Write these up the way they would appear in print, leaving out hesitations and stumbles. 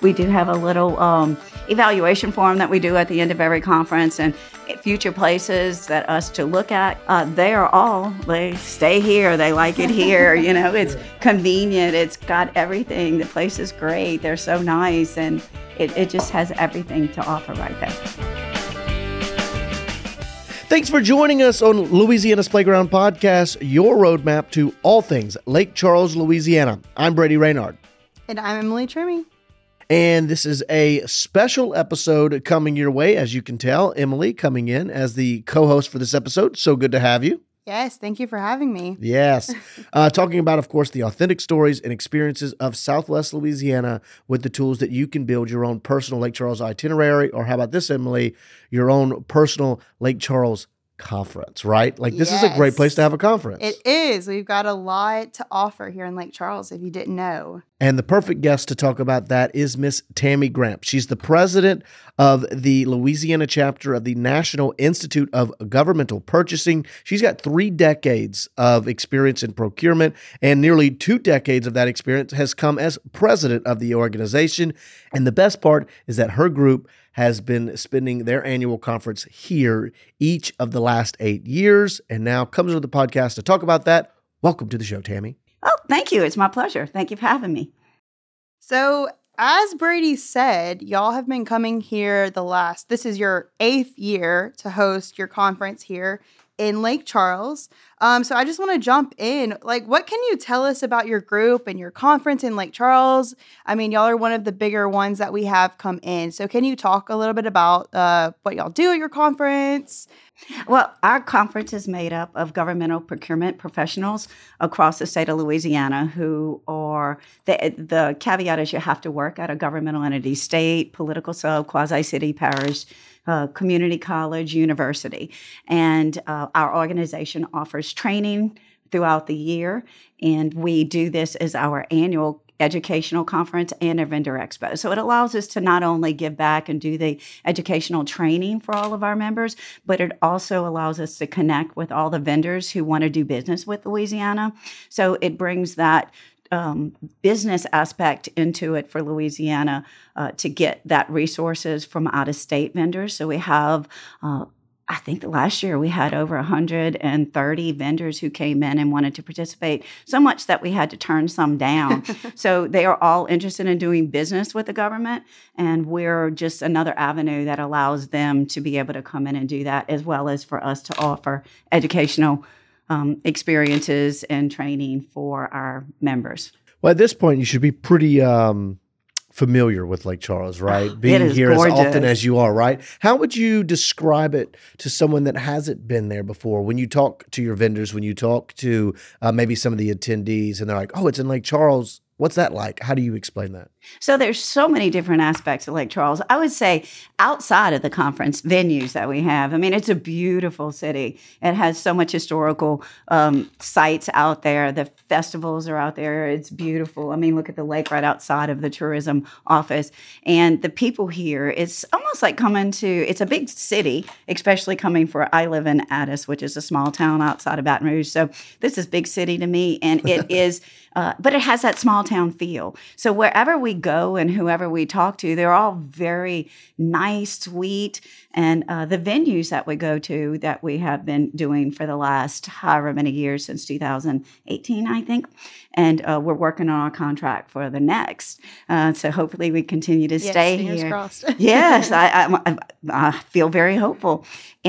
We do have a little evaluation form that we do at the end of every conference, and future places that us to look at. They stay here. They like it here. It's convenient. It's got everything. The place is great. They're so nice, and it just has everything to offer right there. Thanks for joining us on Louisiana's Playground Podcast, your roadmap to all things Lake Charles, Louisiana. I'm Brady Raynard. And I'm Emily Trimmy. And this is a special episode coming your way. As you can tell, Emily coming in as the co-host for this episode. So good to have you. Yes, thank you for having me. Yes. Talking about, of course, the authentic stories and experiences of Southwest Louisiana with the tools that you can build your own personal Lake Charles itinerary, or how about this, Emily, your own personal Lake Charles conference, right? This is a great place to have a conference. It is. We've got a lot to offer here in Lake Charles, if you didn't know. And the perfect guest to talk about that is Miss Tammy Gramp. She's the president of the Louisiana chapter of the National Institute of Governmental Purchasing. She's got 3 decades of experience in procurement, and nearly 2 decades of that experience has come as president of the organization. And the best part is that her group has been spending their annual conference here each of the last 8 years, and now comes with the podcast to talk about that. Welcome to the show, Tammy. Oh, thank you. It's my pleasure. Thank you for having me. So, as Brady said, y'all have been coming here this is your 8th year to host your conference here in Lake Charles. So I just want to jump in. What can you tell us about your group and your conference in Lake Charles? I mean, y'all are one of the bigger ones that we have come in. So can you talk a little bit about what y'all do at your conference? Well, our conference is made up of governmental procurement professionals across the state of Louisiana who are, the caveat is you have to work at a governmental entity, state, political sub, quasi-city, parish, community college, university. And our organization offers training throughout the year, and we do this as our annual educational conference and a vendor expo. So it allows us to not only give back and do the educational training for all of our members, but it also allows us to connect with all the vendors who want to do business with Louisiana. So it brings that business aspect into it for Louisiana to get that resources from out-of-state vendors. So we have I think the last year we had over 130 vendors who came in and wanted to participate, so much that we had to turn some down. So they are all interested in doing business with the government, and we're just another avenue that allows them to be able to come in and do that, as well as for us to offer educational experiences and training for our members. Well, at this point, you should be pretty familiar with Lake Charles, right? Being here gorgeous. As often as you are, right? How would you describe it to someone that hasn't been there before? When you talk to your vendors, when you talk to maybe some of the attendees, and they're like, "Oh, it's in Lake Charles." What's that like? How do you explain that? So there's so many different aspects of Lake Charles. I would say outside of the conference venues that we have, I mean, it's a beautiful city. It has so much historical sites out there. The festivals are out there. It's beautiful. I mean, look at the lake right outside of the tourism office. And the people here, it's almost like it's a big city, especially I live in Addis, which is a small town outside of Baton Rouge. So this is big city to me. And it is, but it has that small town feel. So wherever we go and whoever we talk to, they're all very nice, sweet. And the venues that we go to that we have been doing for the last however many years, since 2018, I think. And we're working on our contract for the next. So hopefully we continue to stay here. Fingers crossed. Yes, I feel very hopeful.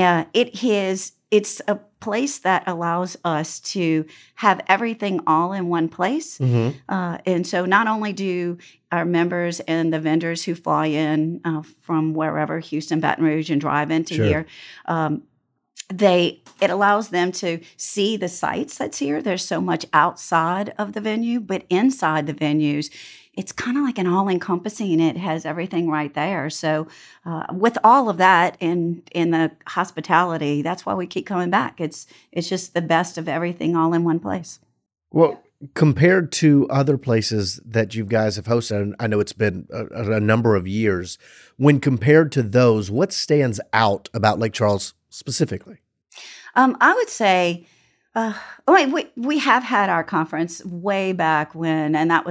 It's a place that allows us to have everything all in one place. Mm-hmm. And so not only do our members and the vendors who fly in from wherever, Houston, Baton Rouge, and drive into here, it allows them to see the sites that's here. There's so much outside of the venue, but inside the venues, it's kind of like an all-encompassing. It has everything right there. So with all of that in the hospitality, that's why we keep coming back. It's just the best of everything all in one place. Well, compared to other places that you guys have hosted, I know it's been a number of years, when compared to those, what stands out about Lake Charles specifically? I would say we have had our conference way back when, and that was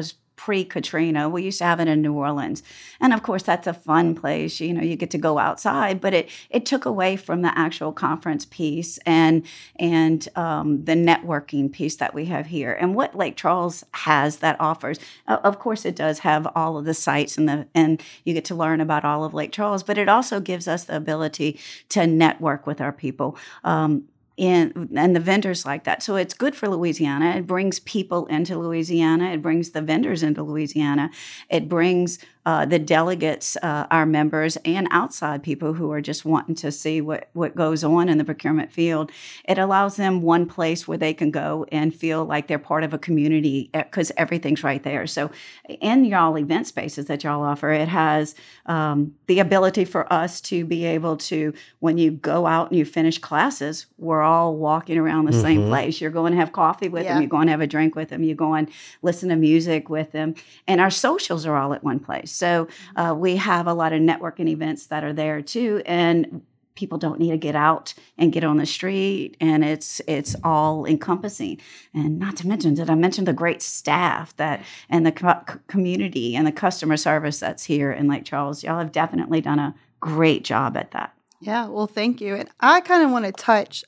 pre-Katrina. We used to have it in New Orleans. And of course, that's a fun place. You get to go outside, but it took away from the actual conference piece and the networking piece that we have here. And what Lake Charles has that offers, of course, it does have all of the sites and you get to learn about all of Lake Charles, but it also gives us the ability to network with our people. And the vendors like that. So it's good for Louisiana. It brings people into Louisiana. It brings the vendors into Louisiana. It brings the delegates, our members, and outside people who are just wanting to see what goes on in the procurement field. It allows them one place where they can go and feel like they're part of a community because everything's right there. So in y'all event spaces that y'all offer, it has the ability for us to be able to, when you go out and you finish classes, we're all walking around the same place. You're going to have coffee with them. You're going to have a drink with them. You're going to listen to music with them. And our socials are all at one place. So we have a lot of networking events that are there too. And people don't need to get out and get on the street, and it's all encompassing. And not to mention, did I mention the great staff and the community and the customer service that's here in Lake Charles? Y'all have definitely done a great job at that. Yeah, well, thank you. And I kind of want to touch,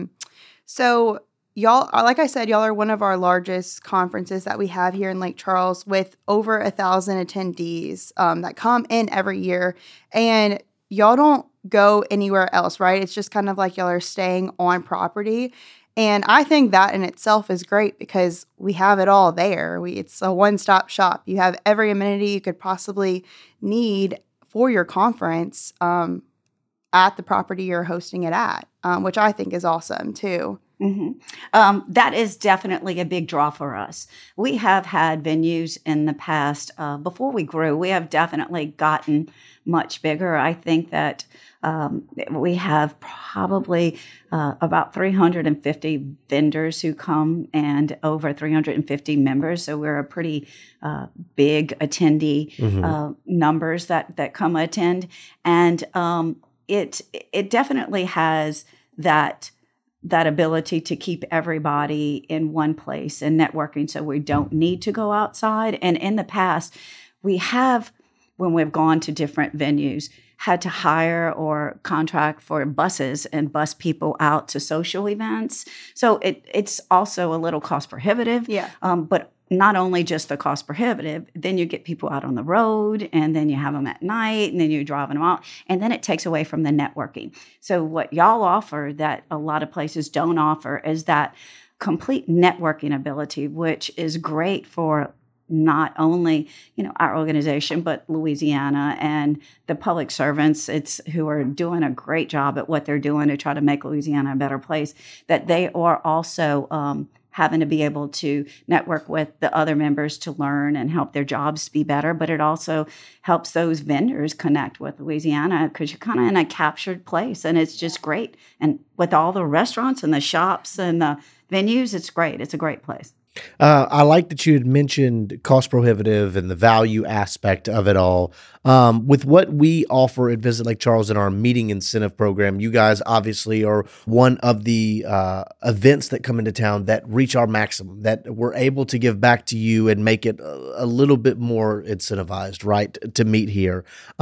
so y'all, like I said, y'all are one of our largest conferences that we have here in Lake Charles with over 1,000 attendees that come in every year. And y'all don't go anywhere else, right? It's just kind of like y'all are staying on property. And I think that in itself is great because we have it all there. It's a one-stop shop. You have every amenity you could possibly need for your conference at the property you're hosting it at, which I think is awesome too. Mm-hmm. That is definitely a big draw for us. We have had venues in the past, before we grew, we have definitely gotten much bigger. I think that we have probably about 350 vendors who come and over 350 members. So we're a pretty big attendee numbers that come attend. And it definitely has that ability to keep everybody in one place and networking so we don't need to go outside. And in the past, we have, when we've gone to different venues, had to hire or contract for buses and bus people out to social events. So it's also a little cost prohibitive. Yeah. But not only just the cost prohibitive, then you get people out on the road and then you have them at night and then you're driving them out and then it takes away from the networking. So what y'all offer that a lot of places don't offer is that complete networking ability, which is great for not only, our organization, but Louisiana and the public servants who are doing a great job at what they're doing to try to make Louisiana a better place, that they are also having to be able to network with the other members to learn and help their jobs be better. But it also helps those vendors connect with Louisiana because you're kind of in a captured place and it's just great. And with all the restaurants and the shops and the venues, it's great. It's a great place. I like that you had mentioned cost prohibitive and the value aspect of it all. With what we offer at Visit Lake Charles in our meeting incentive program, you guys obviously are one of the events that come into town that reach our maximum, that we're able to give back to you and make it a little bit more incentivized, right, to meet here.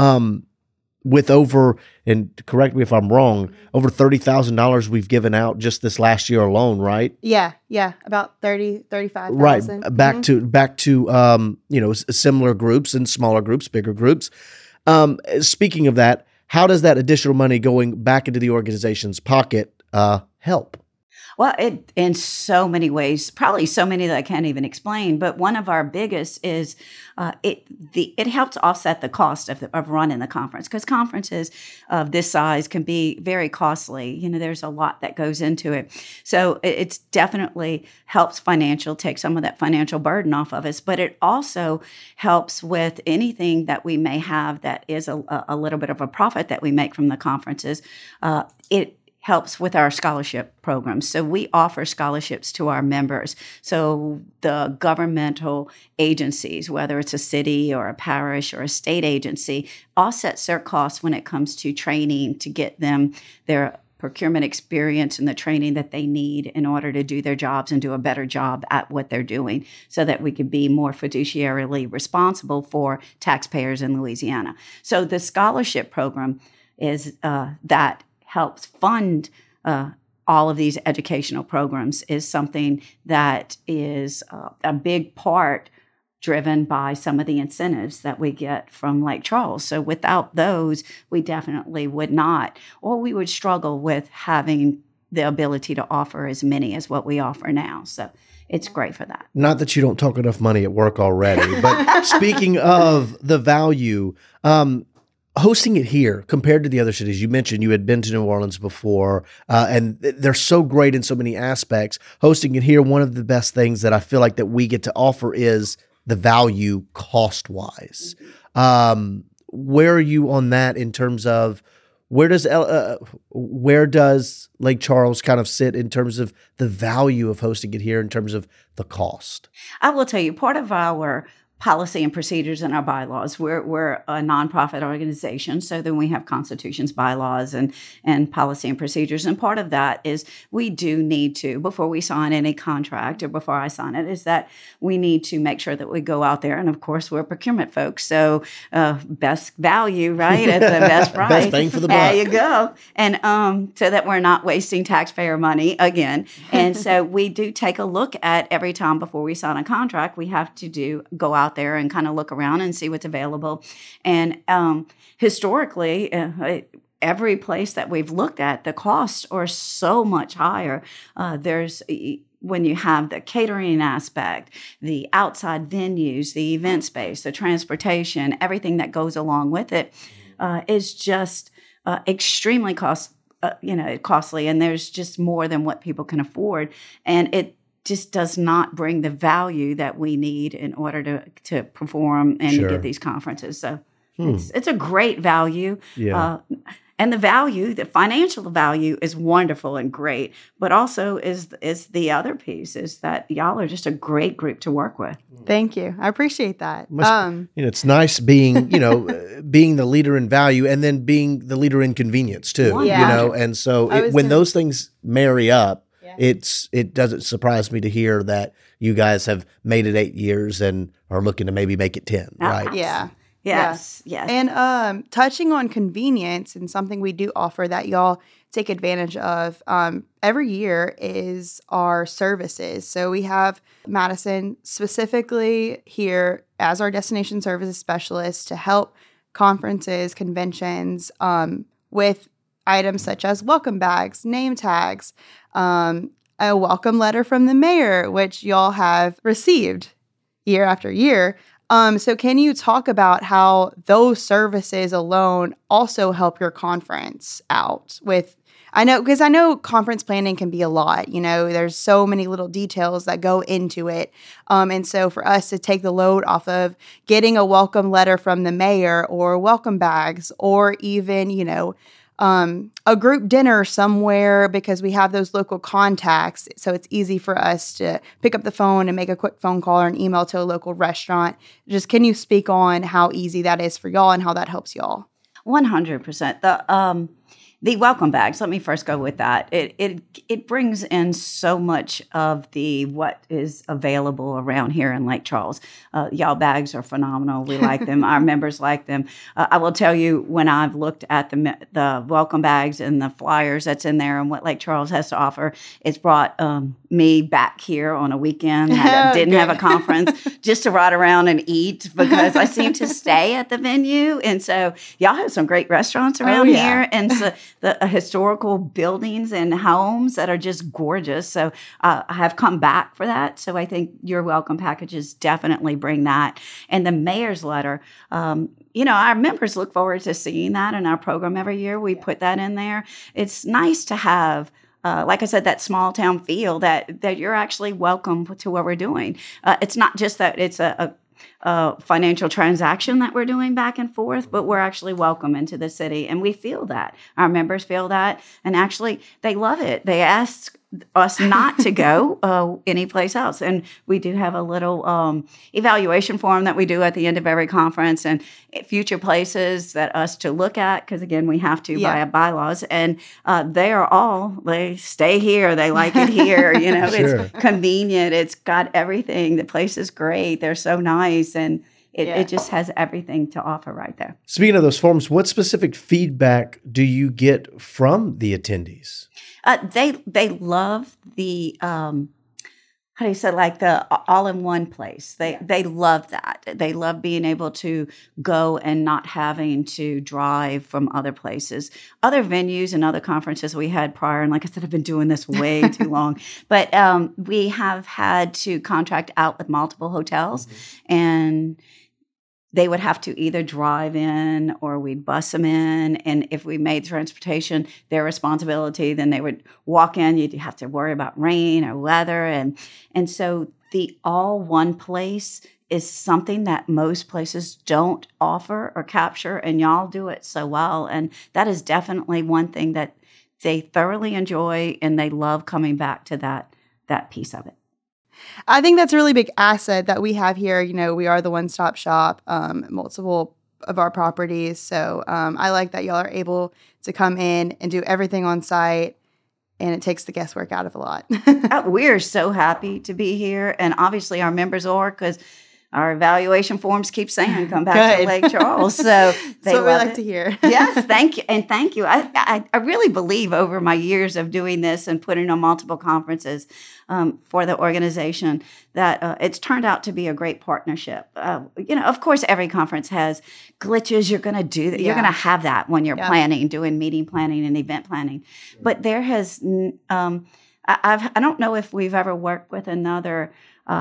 With over, and correct me if I'm wrong, over $30,000 we've given out just this last year alone, right? Yeah, about 35,000. Right, back to similar groups and smaller groups, bigger groups. Speaking of that, how does that additional money going back into the organization's pocket help? Well, in so many ways, probably so many that I can't even explain. But one of our biggest is it helps offset the cost of running the conference because conferences of this size can be very costly. There's a lot that goes into it. So it's definitely helps take some of that financial burden off of us. But it also helps with anything that we may have that is a little bit of a profit that we make from the conferences. It helps with our scholarship programs. So we offer scholarships to our members. So the governmental agencies, whether it's a city or a parish or a state agency, offsets their costs when it comes to training to get them their procurement experience and the training that they need in order to do their jobs and do a better job at what they're doing so that we could be more fiduciarily responsible for taxpayers in Louisiana. So the scholarship program is that helps fund all of these educational programs is something that is a big part driven by some of the incentives that we get from Lake Charles. So without those, we definitely would not, or we would struggle with having the ability to offer as many as what we offer now. So it's great for that. Not that you don't talk enough money at work already, but speaking of the value, hosting it here compared to the other cities, you mentioned you had been to New Orleans before, and they're so great in so many aspects. Hosting it here, one of the best things that I feel like that we get to offer is the value cost-wise. Where are you on that in terms of where does Lake Charles kind of sit in terms of the value of hosting it here in terms of the cost? I will tell you, part of our policy and procedures in our bylaws. We're a nonprofit organization, so then we have constitutions, bylaws, and policy and procedures. And part of that is we do need to, before we sign any contract or before I sign it, is that we need to make sure that we go out there. And of course, we're procurement folks, so best value, right, at the best price. Best bang for the buck. There you go. And so that we're not wasting taxpayer money again. And so we do take a look at every time before we sign a contract, we have to go out there and kind of look around and see what's available. And historically, every place that we've looked at, the costs are so much higher. When you have the catering aspect, the outside venues, the event space, the transportation, everything that goes along with it is just extremely costly. And there's just more than what people can afford. And it just does not bring the value that we need in order to perform and to get these conferences. So it's a great value. Yeah. And the financial value is wonderful and great, but also is the other piece is that y'all are just a great group to work with. Thank you. I appreciate that. It's nice being, being the leader in value and then being the leader in convenience too, and so when those things marry up, it doesn't surprise me to hear that you guys have made it 8 years and are looking to maybe make it 10, right? Yeah. Yes. And touching on convenience and something we do offer that y'all take advantage of every year is our services. So we have Madison specifically here as our destination services specialist to help conferences, conventions with items such as welcome bags, name tags, a welcome letter from the mayor, which y'all have received year after year. So can you talk about how those services alone also help your conference out with, I know conference planning can be a lot, there's so many little details that go into it. And so for us to take the load off of getting a welcome letter from the mayor or welcome bags or even, a group dinner somewhere because we have those local contacts. So it's easy for us to pick up the phone and make a quick phone call or an email to a local restaurant. Just can you speak on how easy that is for y'all and how that helps y'all? 100%. The welcome bags, let me first go with that. It brings in so much of what is available around here in Lake Charles. Y'all bags are phenomenal. We like them. Our members like them. I will tell you, when I've looked at the welcome bags and the flyers that's in there and what Lake Charles has to offer, it's brought me back here on a weekend that didn't have a conference just to ride around and eat because I seem to stay at the venue. And so y'all have some great restaurants around here. And so the historical buildings and homes that are just gorgeous. So I have come back for that. So I think your welcome packages definitely bring that. And the mayor's letter, our members look forward to seeing that in our program every year. We put that in there. It's nice to have like I said, that small town feel that you're actually welcome to what we're doing. It's not just that it's a financial transaction that we're doing back and forth, but we're actually welcome into the city. And we feel that. Our members feel that. And actually, they love it. They ask us not to go anyplace else. And we do have a little evaluation form that we do at the end of every conference, and future places that us to look at, because again, we have to by bylaws. And they stay here. They like it here. Sure. It's convenient. It's got everything. The place is great. They're so nice. And it just has everything to offer right there. Speaking of those forums, what specific feedback do you get from the attendees? They love the how do you say, like the all-in-one place. They love that. They love being able to go and not having to drive from other places. Other venues and other conferences we had prior, and like I said, I've been doing this way too long, but we have had to contract out with multiple hotels, and they would have to either drive in or we'd bus them in. And if we made transportation their responsibility, then they would walk in. You'd have to worry about rain or weather. And so the all one place is something that most places don't offer or capture, and y'all do it so well. And that is definitely one thing that they thoroughly enjoy, and they love coming back to that piece of it. I think that's a really big asset that we have here. We are the one-stop shop, multiple of our properties. So I like that y'all are able to come in and do everything on site, and it takes the guesswork out of a lot. We're so happy to be here, and obviously our members are, because our evaluation forms keep saying, come back to Lake Charles. So that's what we like to hear. Yes, thank you. And thank you. I really believe over my years of doing this and putting on multiple conferences for the organization that it's turned out to be a great partnership. Of course, every conference has glitches. You're going to do that. You're going to have that when you're planning, doing meeting planning and event planning. But there has, I don't know if we've ever worked with another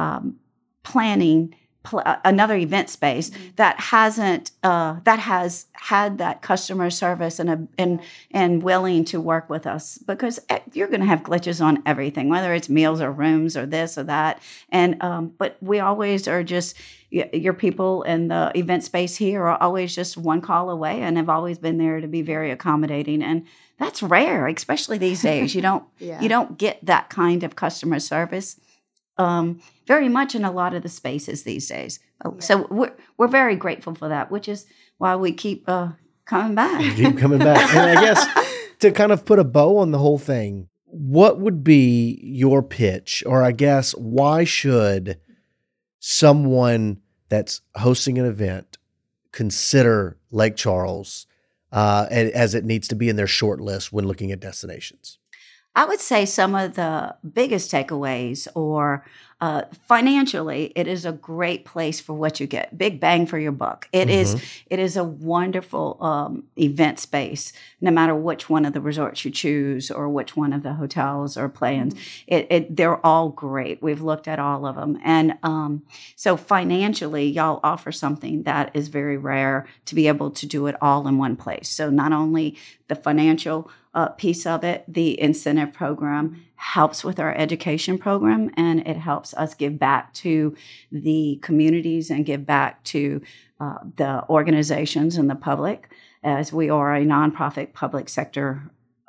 another event space that hasn't that has had that customer service and willing to work with us, because you're going to have glitches on everything, whether it's meals or rooms or this or that. And but we always are just, your people in the event space here are always just one call away, and have always been there to be very accommodating. And that's rare, especially these days. You don't get that kind of customer service very much in a lot of the spaces these days. So we're very grateful for that, which is why we keep coming back. Keep coming back. And I guess to kind of put a bow on the whole thing, what would be your pitch? Or I guess, why should someone that's hosting an event consider Lake Charles as it needs to be in their short list when looking at destinations? I would say some of the biggest takeaways, or financially, it is a great place for what you get. Big bang for your buck. It is a wonderful event space, no matter which one of the resorts you choose or which one of the hotels or plans. They're all great. We've looked at all of them. And so financially, y'all offer something that is very rare, to be able to do it all in one place. So not only the financial piece of it, the incentive program helps with our education program, and it helps us give back to the communities and give back to the organizations and the public, as we are a nonprofit public sector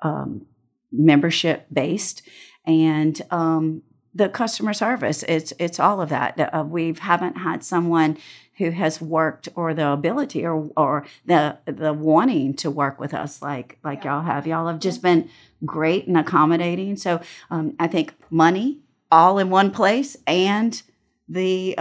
membership based. And the customer service, it's all of that. We haven't had someone who has worked, or the ability, or the wanting to work with us like y'all have. Y'all have just been great and accommodating. So I think money all in one place, and the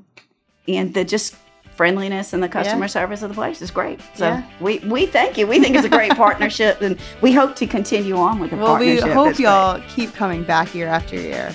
just friendliness and the customer service of the place is great. So we thank you. We think it's a great partnership, and we hope to continue on with the partnership. We hope y'all keep coming back year after year.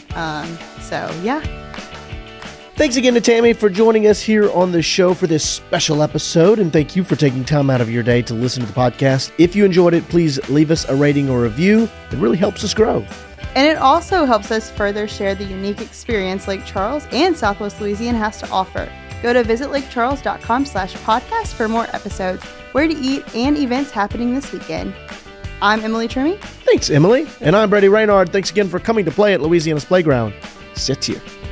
Thanks again to Tammy for joining us here on the show for this special episode, and thank you for taking time out of your day to listen to the podcast. If you enjoyed it, please leave us a rating or review. It really helps us grow. And it also helps us further share the unique experience Lake Charles and Southwest Louisiana has to offer. Go to visitlakecharles.com/podcast for more episodes, where to eat, and events happening this weekend. I'm Emily Trimmy. Thanks, Emily. And I'm Brady Raynard. Thanks again for coming to play at Louisiana's Playground. Sit here.